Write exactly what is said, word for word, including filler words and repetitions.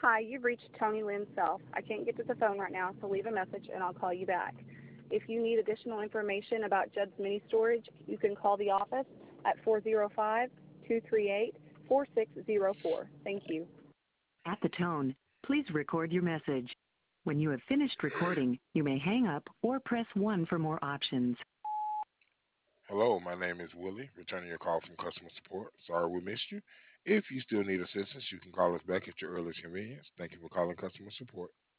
Hi, you've reached Tony Lynn Self. I can't get to the phone right now, so leave a message and I'll call you back. If you need additional information about Judd's Mini Storage, you can call the office at four zero five, two three eight, four six zero four. Thank you. At the tone, please record your message. When you have finished recording, you may hang up or press one for more options. Hello, my name is Willie, returning your call from customer support. Sorry we missed you. If you still need assistance, you can call us back at your earliest convenience. Thank you for calling customer support.